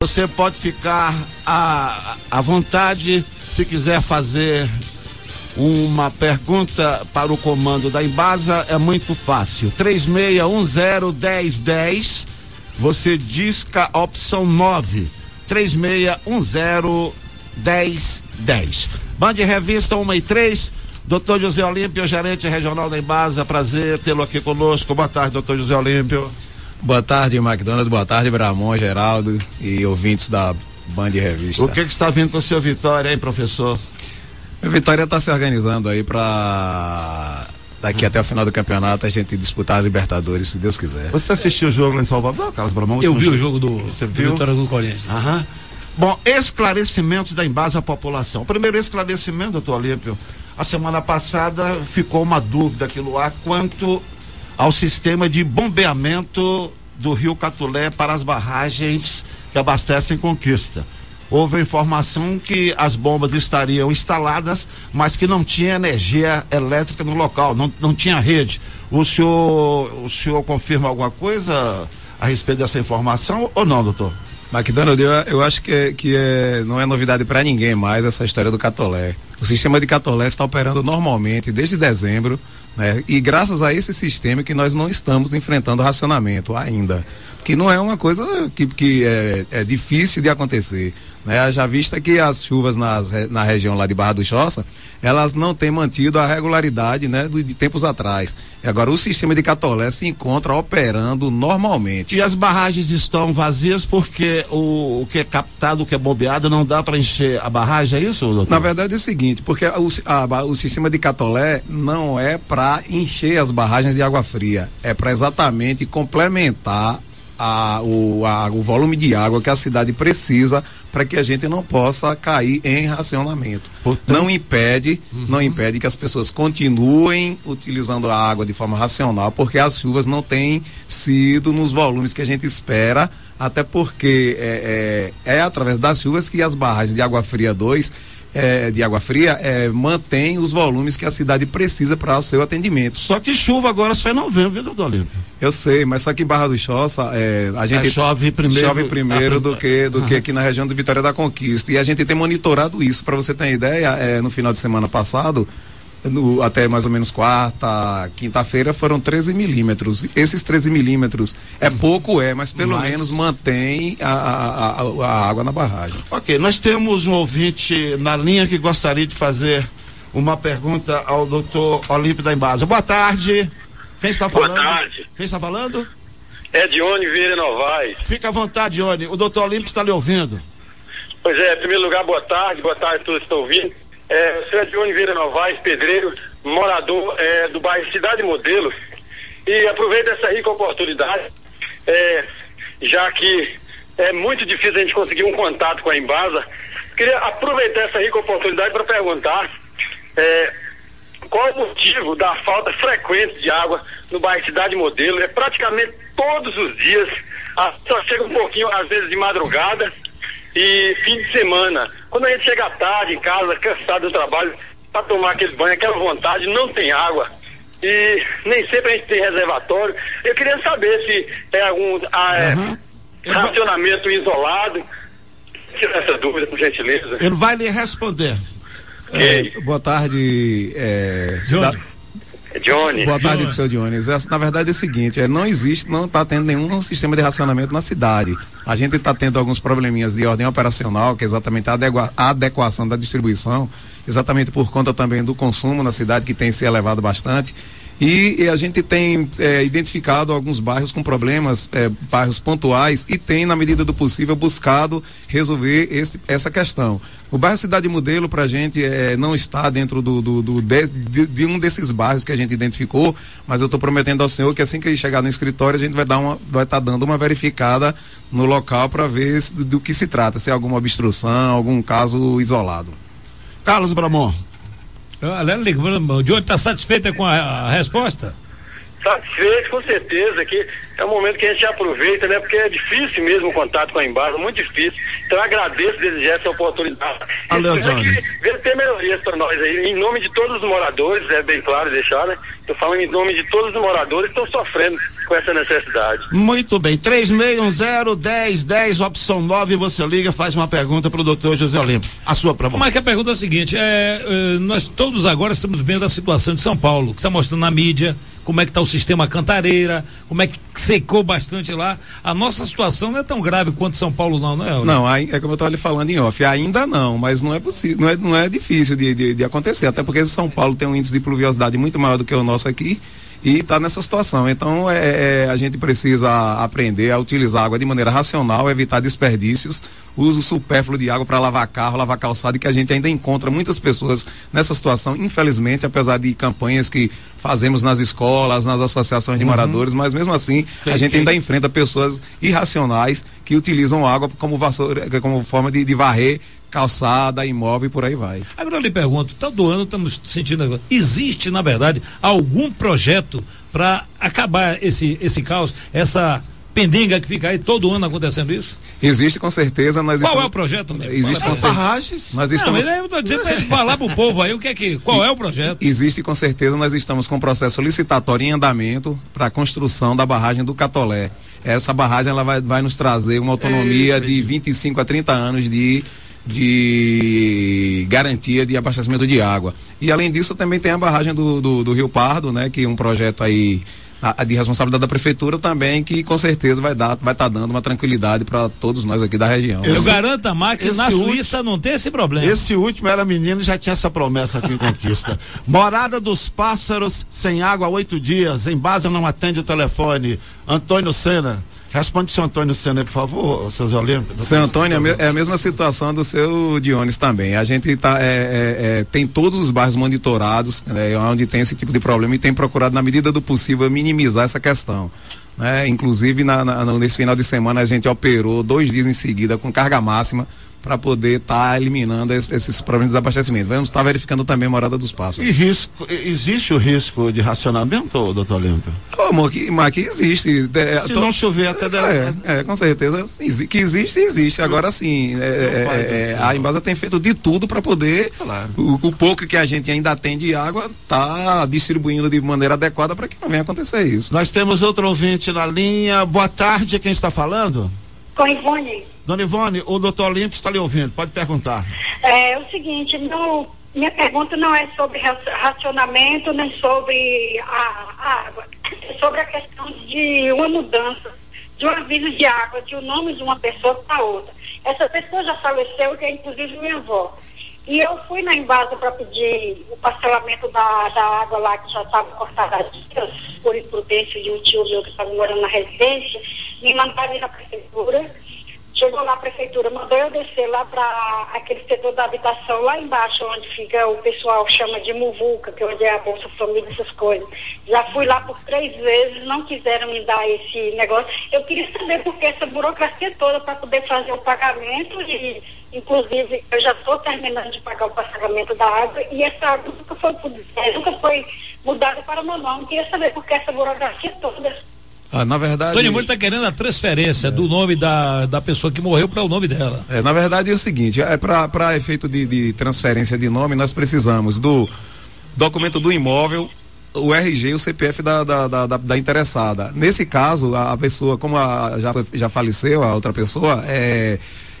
Você pode ficar à vontade se quiser fazer uma pergunta para o comando da Embasa, é muito fácil. 3610-1010, você disca a opção 9. 3610-1010. Band Revista 1 e 3, Dr. José Olímpio, gerente regional da Embasa, prazer tê-lo aqui conosco. Boa tarde, Dr. José Olímpio. Boa tarde, McDonald, boa tarde, Bramon, Geraldo e ouvintes da Band Revista. O que está vindo com o seu Vitória, hein, professor? O Vitória está se organizando aí para daqui até o final do campeonato a gente disputar a Libertadores, se Deus quiser. Você assistiu o jogo lá em Salvador, Carlos Bramon? Eu vi o jogo do Vitória do Corinthians. Aham. Bom, esclarecimentos da Embasa à população. Primeiro esclarecimento, doutor Olímpio. A semana passada ficou uma dúvida aqui no ar quanto ao sistema de bombeamento do Rio Catulé para as barragens que abastecem Conquista. Houve a informação que as bombas estariam instaladas, mas que não tinha energia elétrica no local, não tinha rede. O senhor confirma alguma coisa a respeito dessa informação ou não, doutor? McDonald, eu acho que não é novidade para ninguém mais essa história do Catolé. O sistema de Catolé está operando normalmente desde dezembro, né? E graças a esse sistema que nós não estamos enfrentando racionamento ainda, que não é uma coisa que é difícil de acontecer, né? Já vista que as chuvas na região lá de Barra do Choça, elas não têm mantido a regularidade, né, de tempos atrás. E agora o sistema de Catolé se encontra operando normalmente. E as barragens estão vazias porque o que é captado, o que é bombeado, não dá para encher a barragem, é isso, doutor? Na verdade é o seguinte, porque o sistema de Catolé não é para encher as barragens de água fria, é para exatamente complementar o volume de água que a cidade precisa para que a gente não possa cair em racionamento. Portanto, não impede que as pessoas continuem utilizando a água de forma racional, porque as chuvas não têm sido nos volumes que a gente espera, até porque é através das chuvas que as barragens de água fria 2 de água fria mantém os volumes que a cidade precisa para o seu atendimento. Só que chuva agora só em novembro, viu, doutor Olímpio? Eu sei, mas só que em Barra do Choça a gente chove primeiro do que aqui na região de Vitória da Conquista, e a gente tem monitorado isso. Para você ter uma ideia, no final de semana passado, até mais ou menos quinta-feira foram 13 milímetros. Esses 13 milímetros mas pelo menos mantém a água na barragem. Ok, nós temos um ouvinte na linha que gostaria de fazer uma pergunta ao doutor Olímpio da Embasa. Boa tarde. Quem está falando? Boa tarde. Quem está falando? É Dione Vieira Novaes. Fica à vontade, Dione. O doutor Olímpio está lhe ouvindo. Pois é, em primeiro lugar, boa tarde a todos que estão ouvindo. O senhor Dione Vieira Novaes, pedreiro, morador do bairro Cidade Modelo, e aproveito essa rica oportunidade, já que é muito difícil a gente conseguir um contato com a Embasa, queria aproveitar essa rica oportunidade para perguntar qual é o motivo da falta frequente de água no bairro Cidade Modelo. É praticamente todos os dias, só chega um pouquinho às vezes de madrugada e fim de semana. Quando a gente chega à tarde em casa, cansado do trabalho, para tomar aquele banho, aquela vontade, não tem água. E nem sempre a gente tem reservatório. Eu queria saber se tem algum racionamento isolado. Tira essa dúvida, por gentileza. Ele vai lhe responder. Boa tarde, Johnny. Boa tarde, seu Johnny. Na verdade é o seguinte, não está tendo nenhum sistema de racionamento na cidade. A gente está tendo alguns probleminhas de ordem operacional, que é exatamente a adequação da distribuição, exatamente por conta também do consumo na cidade, que tem se elevado bastante. E a gente tem identificado alguns bairros com problemas, bairros pontuais, e tem, na medida do possível, buscado resolver essa questão. O bairro Cidade Modelo, pra gente, não está dentro de um desses bairros que a gente identificou, mas eu estou prometendo ao senhor que assim que ele chegar no escritório, a gente vai estar dando uma verificada no local para ver do que se trata, se é alguma obstrução, algum caso isolado. Carlos Bramon. O Johnny está satisfeito com a resposta? Satisfeito, com certeza, que é um momento que a gente aproveita, né? Porque é difícil mesmo o contato com a Embasa, muito difícil. Então eu agradeço desde já essa oportunidade. Vem ter melhorias para nós aí, em nome de todos os moradores, é bem claro deixar, né? Estou falando em nome de todos os moradores que estão sofrendo com essa necessidade. Muito bem, 3610-1010, opção 9, você liga, faz uma pergunta para o doutor José Olímpio. A sua para você. Mas que a pergunta é a seguinte, nós todos agora estamos vendo a situação de São Paulo, que está mostrando na mídia, como é que está o sistema Cantareira, como é que secou bastante lá. A nossa situação não é tão grave quanto São Paulo não é? Não, é como eu estava lhe falando em off, ainda não, mas não é possível, não é difícil de acontecer, até porque São Paulo tem um índice de pluviosidade muito maior do que o nosso aqui, e está nessa situação. Então a gente precisa aprender a utilizar a água de maneira racional, evitar desperdícios, uso supérfluo de água para lavar carro, lavar calçado, e que a gente ainda encontra muitas pessoas nessa situação, infelizmente, apesar de campanhas que fazemos nas escolas, nas associações de moradores, mas mesmo assim a gente ainda enfrenta pessoas irracionais que utilizam água como vassoura, como forma de varrer calçada, imóvel e por aí vai. Agora eu lhe pergunto, todo ano estamos sentindo agora, existe na verdade algum projeto para acabar esse caos, essa pendenga que fica aí todo ano acontecendo isso? Existe com certeza. Qual é o projeto? Existe com barragens. Nós estamos... Não, eu estou dizendo para ele falar pro povo aí qual é o projeto? Existe com certeza, nós estamos com um processo licitatório em andamento para a construção da barragem do Catolé. Essa barragem ela vai nos trazer uma autonomia de 25 a 30 anos de garantia de abastecimento de água. E além disso também tem a barragem do Rio Pardo, né, que é um projeto aí de responsabilidade da prefeitura também, que com certeza vai estar dando uma tranquilidade para todos nós aqui da região. Eu garanto a Mar que na Suíça não tem esse problema. Esse último era menino e já tinha essa promessa aqui em Conquista. Morada dos Pássaros sem água há 8 dias, Embasa não atende o telefone. Antônio Sena. Responde o seu Antônio Sena, por favor, seu Zé Olímpio. Seu Antônio, é a mesma situação do seu Dionis também. A gente tem todos os bairros monitorados, onde tem esse tipo de problema, e tem procurado, na medida do possível, minimizar essa questão. Inclusive, nesse final de semana, a gente operou 2 dias em seguida com carga máxima para poder estar eliminando esses problemas de desabastecimento. Vamos estar verificando também a Morada dos Pássaros. E existe o risco de racionamento, doutor Olímpio? Mas que existe. Se não chover até... Com certeza que existe. Agora sim, a Embasa tem feito de tudo para poder, o pouco que a gente ainda tem de água, tá distribuindo de maneira adequada para que não venha acontecer isso. Nós temos outro ouvinte na linha. Boa tarde, quem está falando? Com Ivone. Dona Ivone, o doutor Olímpio está lhe ouvindo, pode perguntar. É o seguinte, minha pergunta não é sobre racionamento, nem sobre a água, é sobre a questão de uma mudança, de um aviso de água, de um nome de uma pessoa para outra. Essa pessoa já faleceu, que é inclusive minha avó. E eu fui na Embasa para pedir o parcelamento da água lá, que já estava cortada há dias, por imprudência de um tio meu que estava morando na residência. Me mandaram ir na prefeitura. Chegou lá a prefeitura, mandou eu descer lá para aquele setor da habitação, lá embaixo, onde fica, o pessoal chama de muvuca, que é onde é a Bolsa Família, essas coisas. Já fui lá por 3 vezes, não quiseram me dar esse negócio. Eu queria saber por que essa burocracia toda para poder fazer o pagamento e, inclusive, eu já estou terminando de pagar o pagamento da água e essa água nunca foi mudada para o meu nome. Eu queria saber por que essa burocracia toda. Na verdade... Tony Moura está querendo a transferência do nome da pessoa que morreu para o nome dela. Na verdade é o seguinte, para efeito de transferência de nome, nós precisamos do documento do imóvel, o RG e o CPF da interessada. Nesse caso, a pessoa, como já faleceu, a outra pessoa, é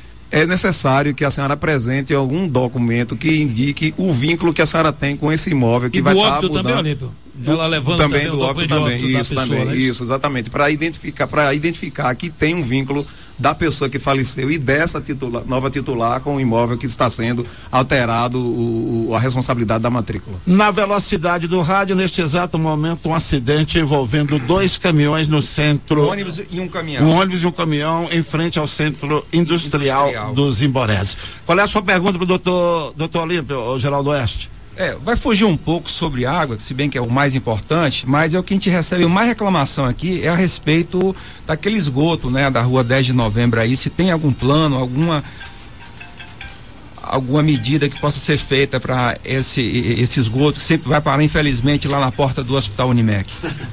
necessário que a senhora apresente algum documento que indique o vínculo que a senhora tem com esse imóvel que vai estar mudando. Também, Olímpio? Ela levando também do óbito também, isso também, né? Isso, exatamente, para identificar que tem um vínculo da pessoa que faleceu e dessa nova titular com o imóvel que está sendo alterado a responsabilidade da matrícula. Na velocidade do rádio, neste exato momento, um acidente envolvendo 2 caminhões no centro. Um ônibus e um caminhão. Um ônibus e um caminhão em frente ao centro industrial dos Imborés. Qual é a sua pergunta para o doutor Olímpio, Geraldo Oeste? Vai fugir um pouco sobre água, se bem que é o mais importante, mas é o que a gente recebe mais reclamação aqui, é a respeito daquele esgoto, né, da rua 10 de novembro aí, se tem algum plano, alguma medida que possa ser feita para esse esgoto que sempre vai parar, infelizmente, lá na porta do Hospital Unimed.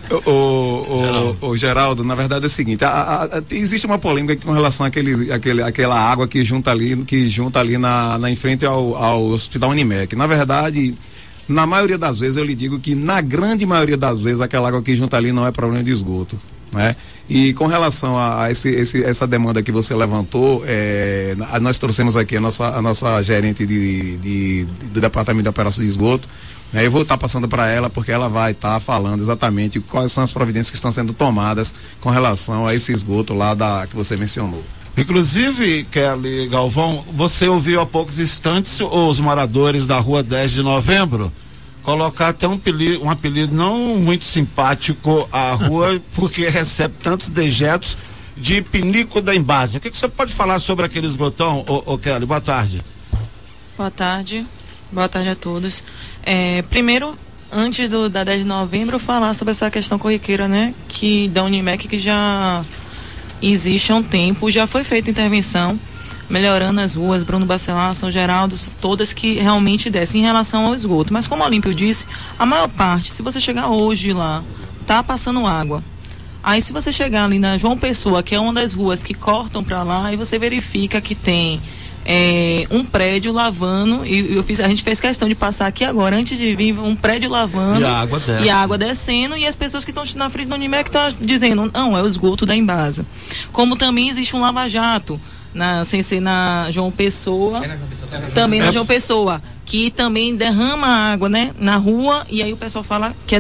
O Geraldo, na verdade é o seguinte, existe uma polêmica com relação àquela água que junta ali em frente ao Hospital Unimed. Na verdade, na maioria das vezes, eu lhe digo que na grande maioria das vezes aquela água que junta ali não é problema de esgoto, né? E com relação a essa demanda que você levantou, nós trouxemos aqui a nossa gerente do Departamento de Operações de Esgoto, né? Eu vou estar passando para ela porque ela vai estar falando exatamente quais são as providências que estão sendo tomadas com relação a esse esgoto lá que você mencionou. Inclusive, Kelly Galvão, você ouviu há poucos instantes os moradores da rua 10 de novembro colocar até um apelido não muito simpático à rua, porque recebe tantos dejetos de pinico da Embasa. O que você pode falar sobre aquele esgotão, Kelly? Boa tarde. Boa tarde a todos. Primeiro, antes da 10 de novembro, falar sobre essa questão corriqueira, né, da Unimed, que já existe há um tempo, já foi feita intervenção, melhorando as ruas, Bruno Bacelar, São Geraldo, todas que realmente descem em relação ao esgoto. Mas como a Olímpio disse, a maior parte, se você chegar hoje lá, tá passando água. Aí se você chegar ali na João Pessoa, que é uma das ruas que cortam para lá, e você verifica que tem um prédio lavando, e a gente fez questão de passar aqui agora, antes de vir, um prédio lavando e a água descendo, e as pessoas que estão na frente do Unimed que estão dizendo, não, é o esgoto da Embasa. Como também existe um lava-jato sem ser na João Pessoa, também na João Pessoa, que também derrama água, né, na rua, e aí o pessoal fala que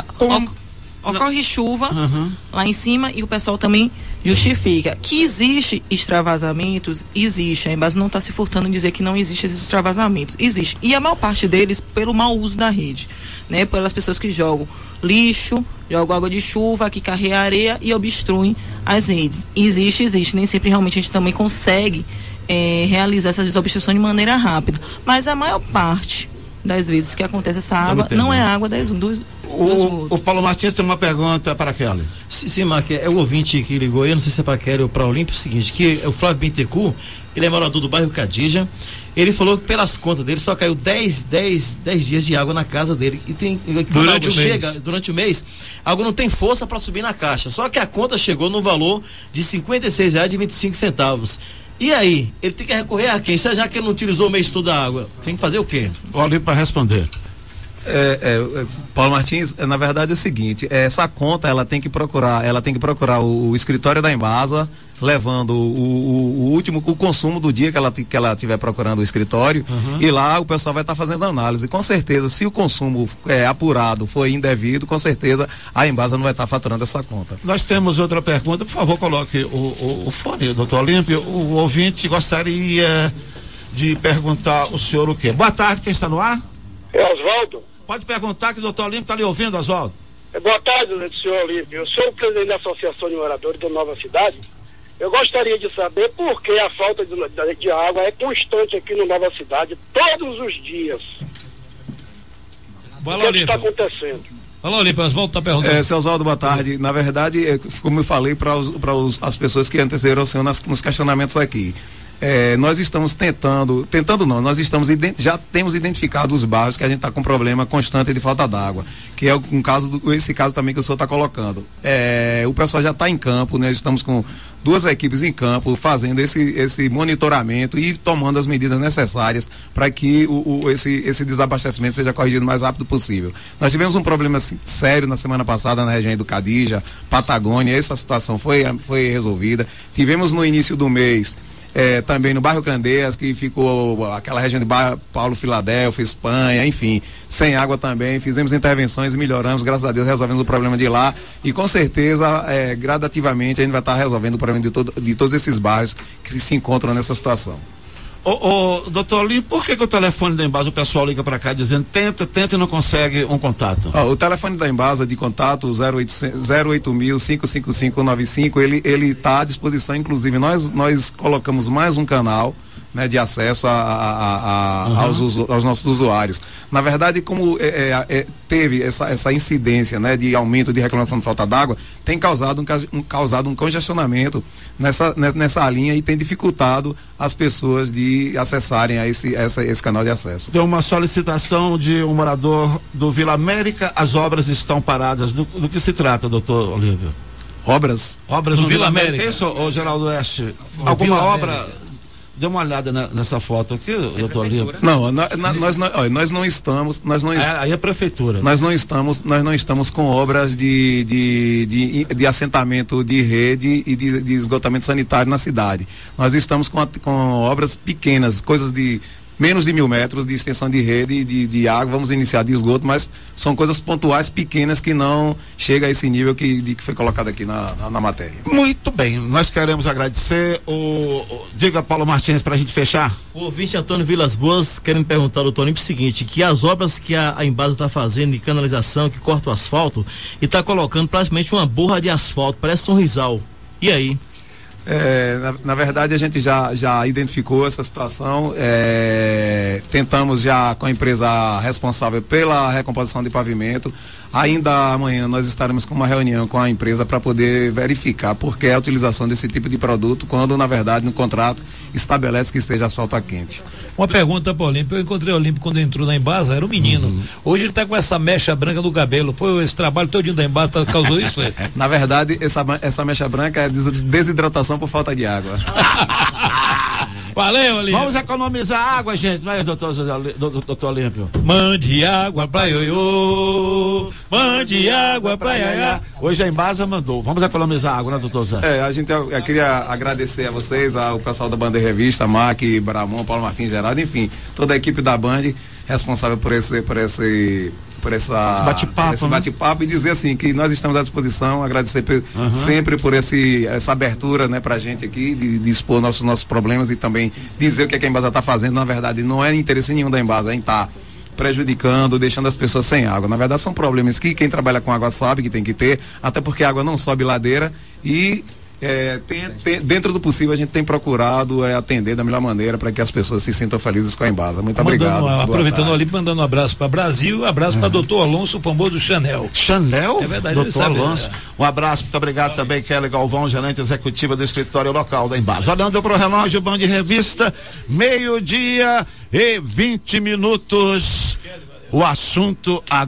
ocorre chuva lá em cima, e o pessoal também justifica que existe extravasamentos, existe, a Embasa não está se furtando em dizer que não existe esses extravasamentos, existe, e a maior parte deles pelo mau uso da rede, né, pelas pessoas que jogam lixo, jogam água de chuva, que carregam areia e obstruem as redes. Existe, nem sempre realmente a gente também consegue realizar essa desobstrução de maneira rápida, mas a maior parte das vezes que acontece essa água não é água do esgoto. O Paulo Martins tem uma pergunta para a Kelly. Sim, Mark, é o ouvinte que ligou, eu não sei se é para a Kelly ou para a Olímpio, é o seguinte, que o Flávio Bentecu, ele é morador do bairro Cadija, ele falou que pelas contas dele só caiu 10 dias de água na casa dele, e tem, durante o mês, a água não tem força para subir na caixa, só que a conta chegou no valor de R$ 56,25. E aí, ele tem que recorrer a quem? Já que ele não utilizou o mês todo a água, tem que fazer o quê? Olha para responder. Paulo Martins, na verdade é o seguinte, essa conta ela tem que procurar o escritório da Embasa, levando o consumo do dia que ela estiver procurando o escritório, e lá o pessoal vai estar fazendo análise. Com certeza, se o consumo apurado for indevido, com certeza a Embasa não vai estar faturando essa conta. Nós temos outra pergunta, por favor, coloque o fone, doutor Olímpio. O ouvinte gostaria de perguntar ao senhor o quê? Boa tarde, quem está no ar? É Oswaldo. Pode perguntar que o doutor Olímpio está lhe ouvindo, Oswaldo. Boa tarde, senhor Olímpio. Eu sou o presidente da Associação de Moradores da Nova Cidade. Eu gostaria de saber por que a falta de água é constante aqui no Nova Cidade, todos os dias. O que está acontecendo? Alô, Olímpio, Oswaldo está perguntando. Seu Oswaldo, boa tarde. Na verdade, como eu falei para as pessoas que antecederam o senhor nos questionamentos aqui, nós estamos já temos identificado os bairros que a gente está com problema constante de falta d'água, que é esse caso também que o senhor está colocando. O pessoal já está em campo, nós estamos com 2 equipes em campo fazendo esse monitoramento e tomando as medidas necessárias para que esse desabastecimento seja corrigido o mais rápido possível. Nós tivemos um problema sério na semana passada na região do Cadija, Patagônia, essa situação foi resolvida. Tivemos no início do mês também no bairro Candeias, que ficou aquela região de bairro Paulo Filadélfia, Espanha, enfim, sem água também. Fizemos intervenções e melhoramos, graças a Deus resolvemos o problema de lá, e com certeza gradativamente a gente vai estar resolvendo o problema de todos esses bairros que se encontram nessa situação. Doutor Olímpio, por que o telefone da Embasa, o pessoal liga para cá dizendo tenta e não consegue um contato? O telefone da Embasa de contato 08.55595, ele está à disposição. Inclusive nós colocamos mais um canal né, de acesso aos nossos usuários. Na verdade, como teve essa incidência, né, de aumento de reclamação de falta d'água, tem causado um congestionamento nessa linha e tem dificultado as pessoas de acessarem a esse canal de acesso. Deu uma solicitação de um morador do Vila América, as obras estão paradas. Do que se trata, doutor Olívio? Obras no Vila América. Isso, ô Geraldo Oeste? Alguma obra? América. Dê uma olhada nessa foto aqui, doutor Olívio. Não, nós não estamos. Aí é a prefeitura. Nós não estamos com obras de assentamento de rede e de esgotamento sanitário na cidade. Nós estamos com obras pequenas, coisas de menos de 1.000 metros de extensão de rede e de água, vamos iniciar de esgoto, mas são coisas pontuais pequenas que não chega a esse nível que foi colocado aqui na matéria. Muito bem, nós queremos agradecer diga, Paulo Martins, para a gente fechar. O ouvinte Antônio Vilas Boas quer me perguntar, doutor Olímpio, o seguinte, que as obras que a Embasa está fazendo de canalização, que corta o asfalto e está colocando praticamente uma borra de asfalto, parece Sorrisal. E aí? Na verdade a gente já identificou essa situação, tentamos já com a empresa responsável pela recomposição de pavimento. Ainda amanhã nós estaremos com uma reunião com a empresa para poder verificar por que a utilização desse tipo de produto, quando na verdade no contrato estabelece que seja asfalto a quente. Uma pergunta para o Olímpio, eu encontrei o Olímpio quando entrou na Embasa, era um menino. Hoje ele está com essa mecha branca no cabelo, foi esse trabalho todinho da Embasa que causou isso? Na verdade essa mecha branca é desidratação por falta de água. Valeu, Olímpio. Vamos economizar água, gente, não é, doutor Olímpio? Mande água pra ioiô, mande água pra iaiá. Hoje a Embasa mandou. Vamos economizar água, né, doutor Zé? Eu queria agradecer a vocês, ao pessoal da Band Revista, Mac, Bramon, Paulo Martins, Gerardo, enfim, toda a equipe da Band responsável por esse bate-papo, e dizer assim que nós estamos à disposição, agradecer sempre por essa abertura, né, pra gente aqui de expor nossos problemas e também dizer o que a Embasa está fazendo. Na verdade não é interesse nenhum da Embasa em estar prejudicando, deixando as pessoas sem água. Na verdade são problemas que quem trabalha com água sabe que tem que ter, até porque a água não sobe ladeira e dentro do possível a gente tem procurado atender da melhor maneira para que as pessoas se sintam felizes com a Embasa. Muito obrigado. Aproveitando ali, mandando um abraço para Brasil, abraço para doutor Alonso, o famoso Chanel. Chanel? É verdade, doutor Alonso. Um abraço, muito obrigado também, Kelly Galvão, gerente executiva do escritório local da Embasa. Olhando pro relógio, Band Revista, 12:20. O assunto agora.